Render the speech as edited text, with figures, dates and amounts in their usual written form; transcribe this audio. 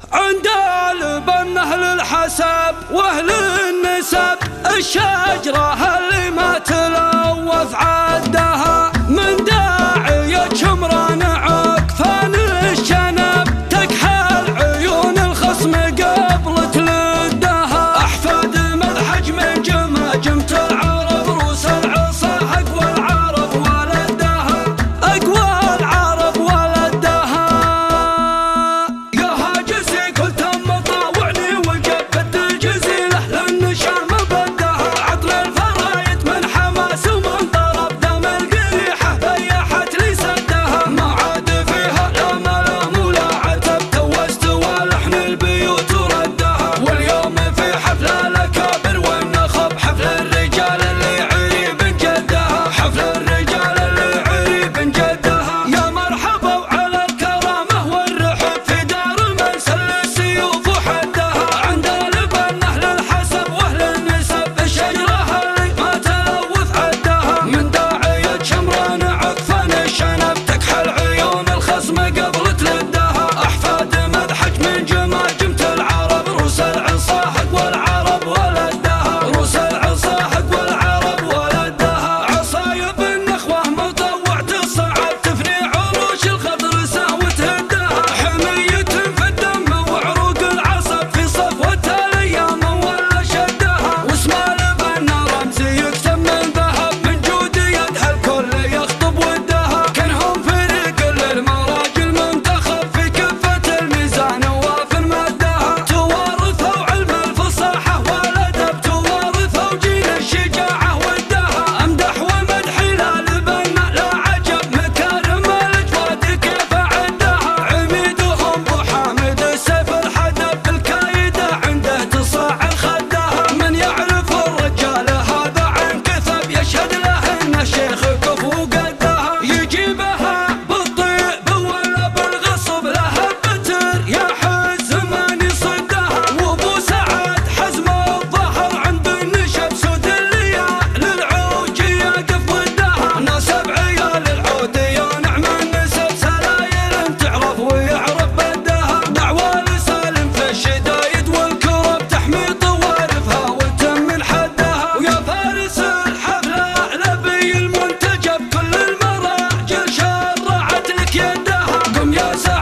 عند البن أهل الحسب وأهل النسب، الشجرة اللي ما تلوث عدها من داعية شمران عكفان الشنب، تكحل عيون الخصم قبل تلدها. أحفاد مذحج من جماجمة العرب، روس العصا أقوى العرب ولدها، أقوى العرب ولدها. يا هاجسي كل تم طاوعني وجبت الجزيلة للنشام بدها، عطر الفرايد من حماس ومن طرب دم القريحة بيحت لي سدها. ما عاد فيها لا ملام ولا عتب، توست ولحن البيوت وردها. واليوم في حفل الأكابر والنخب، حفل الرجال اللي عريب جدها، حفل الرجال اللي عريب جدها. يا مرحبا وعلى الكرامة والرحب في دار المنسل السيوف وحدها، عند البن أهل الحسب وأهل النسب، الشجرة اللي ما تلوث عدها من داعية شمران عكفان الشنب، تكحل عيون الخصم قبل تلدها. أحفاد مذحج من جماجمة العرب، روس العصا أقوى العرب ولدها، روس العصا أقوى العرب ولدها. عصايب النخوة مطوع تصعد تفني عروش الخضر سهو تهدها، حمية في الدم وعروق العصب في صفوة الأيام ولا شدها. واسم البن رمزي يكتب من ذهب، من جود يدها الكل يخطب ودها. كانهم فريق للمراجل منتخب، في كفة الميزان وافر مدها. توارثوا علم الفصاحة والأدب، توارثوا جيل الشجاعة ودها. أمدح ومدحي للبن لا عجب، مكارم الأجواد كيف أعدها. عميدهم بو حامد السيف الحدب، الكايدة عنده تصاعد خدها. من يعرف الرجال هذا عن كثب، يشهد له انه شيخ كفو قدها. يجيبها بالطيب ولا بالغصب، له بتر يا حزمان يصدها. وابو سعد حزم الظهر عند النشب، سود الليال العوج يقف ضدها. نسب عيال العود يا نعم النسب، سلايل تعرف ويعرف بدها. دعوى لسالم في الشدايد والكرب، تحمي طوارفها وتم من حدها. ويا فارس الحفلة نبي المنتجب، كل المراجل شرعت لك يدها. قم يا